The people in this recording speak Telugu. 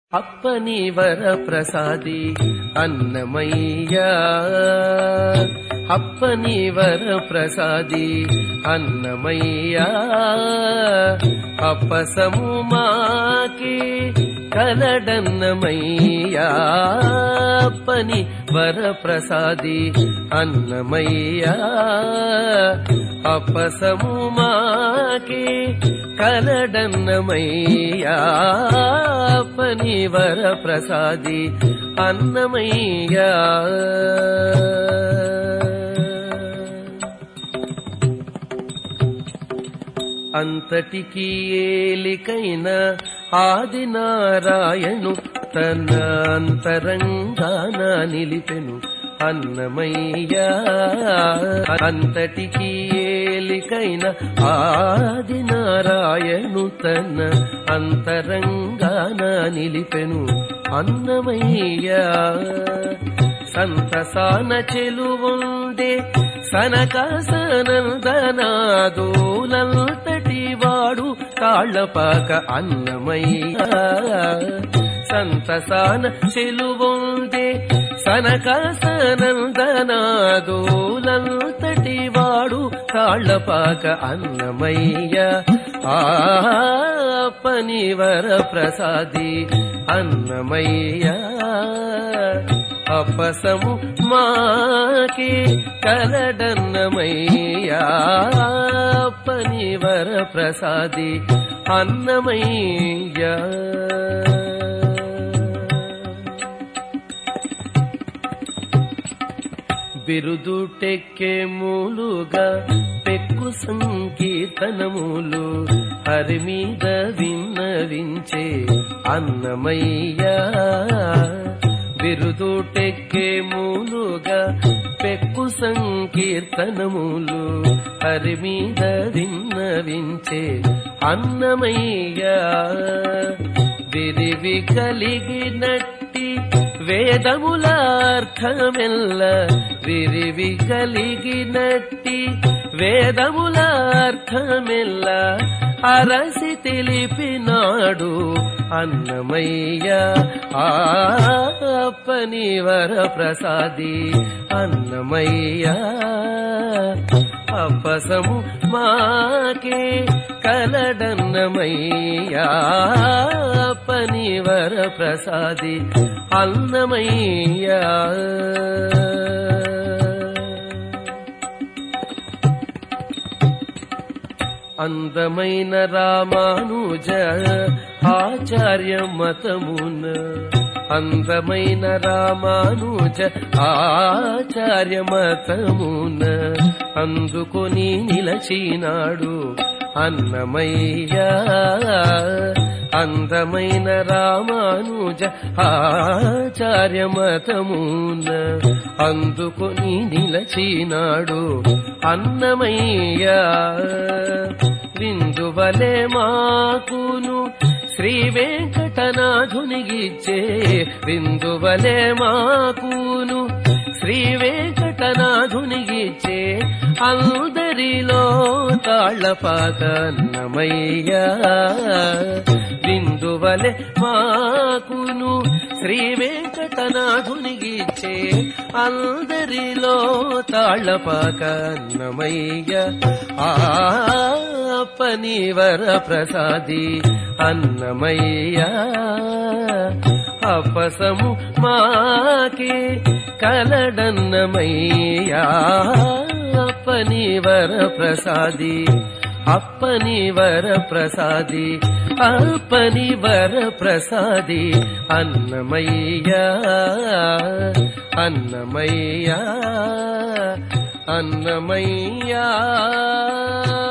అప్పని వర ప్రసాది అన్నమయ్య అప్పని వర ప్రసాది అన్నమయ్య అప్పసము మాకి కలడన్నమయ్య అప్పని వర ప్రసాది అన్నమయ్య అప్పసము మాకి కలడన్నమయ్య అప్పని వర ప్రసాది అన్నమయ్య అంతటికి ఏలికైన ఆదినారాయణు తన అంతరంగాన నిలిపెను అన్నమయ్య అంతటికి ఏలికైన ఆదినారాయణు తన అంతరంగాన నిలిపెను అన్నమయ్య సంతసాన చెలువుండే సనకాసనందనాదోలంతటి వాడు తాళ్లపాక అన్నమయ్య సంతసాన చెలువుండే సనకాసనందనాదోలంతటి వాడు తాళ్లపాక అన్నమయ్య అప్పని వర ప్రసాది అన్నమయ్య అప్పసము మాకి కలడన్నమయ్య అప్పని వర ప్రసాది అన్నమయ్య బిరుదుటెక్కే మూలుగా పెక్కు సంకీర్తనములు హరి మీద విన్నవించే అన్నమయ్య బిరుదుటెక్కే మూలుగా పెక్కు సంకీర్తనములు హరి మీద విన్నవించే అన్నమయ్య విరివి కలిగినట్టి వేదములార్థమెల్ల విరివి కలిగినట్టి వేదములార్థమెల్ల అరసి తెలిపినాడు అన్నమయ్య అప్పని వర ప్రసాది అన్నమయ్య అప్పసము మాకే కలడన్నమయ్య అప్పని వర ప్రసాది అన్నమయ్య అందమైన రామానుజ ఆచార్య మతమున అందమైన రామానుజ ఆచార్య మతమున అందుకొని నిలచినాడు అన్నమయ్య అందమైన రామానుజ ఆచార్య మతమున అందుకొని నిలచినాడు అన్నమయ్య విందువలే మాకును శ్రీ వెంకటనాథునిగిచ్చే విందువలే మాకును శ్రీ వెంకటనాథునిగిచ్చే అందరిలో తాళ్లపాక అన్నమయ్య విందువలే మాకును శ్రీ వెంకటనాథునిగిచ్చే అందరిలో తాళ్లపాక అన్నమయ్య అప్పని వర ప్రసాది అన్నమయ్య అప్పసము మాకే కలడన్నమయ్య అప్పని వర ప్రసాది అప్పని వర ప్రసాది అప్పని వర ప్రసాది అన్నమయ్య అన్నమయ్య అన్నమయ్య